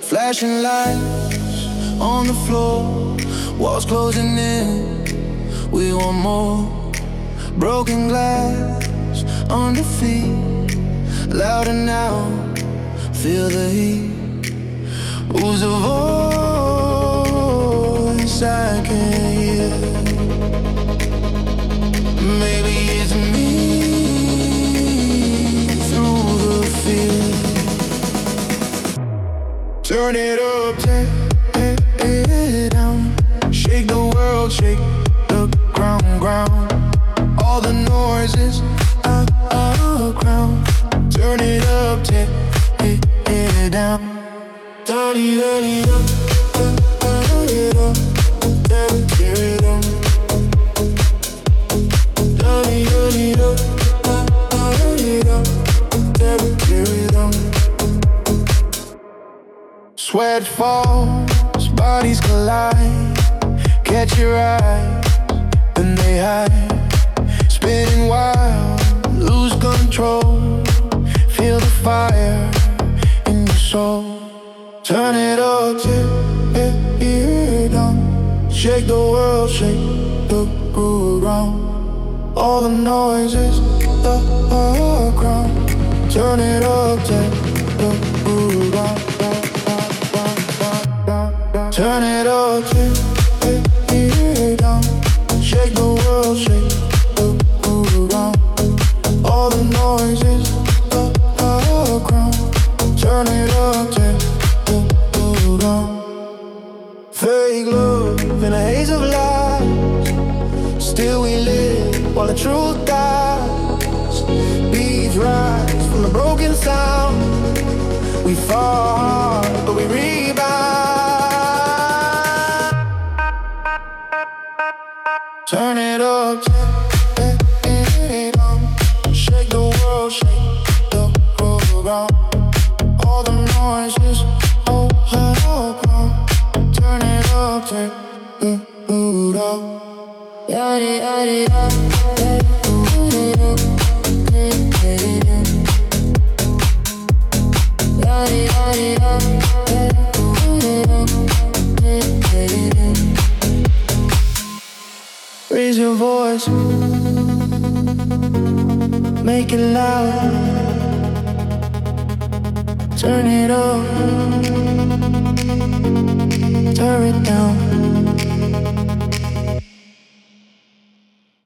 Flashing lights on the floor, walls closing in, we want more. Broken glass under feet, louder now, feel the heat. Who's the voice I can hear? Maybe it's me through the fear. Turn it up, tear it down. Shake the world, shake the ground. All the noises out of crown. Turn it up, tear it down. Turn it up, turn it up, tear it up. Turn it up, turn it up, tear it up. Sweat falls, bodies collide. Catch your eyes, then they hide. Spinning wild, lose control. Feel the fire in your soul. Turn it up, tear it down. Shake the world, shake the groove around. All the noises, the background. Turn it up, tear the groove around. Turn it up, tear it down. Shake the world, shake the groove around. All the noises, the background. Turn it up, tear the groove around. Fake love in a haze of lies. Still we live while the truth dies. Beats rise from the broken sound. We fall hard, but we rebound. Turn it up, turn it on. Shake the world, shake the groove around. All the noises, oh, turn it up, turn the mood up. Yadi, yadi, yadi, yadi, yadi, yadi. Raise your voice, make it loud. Turn it up,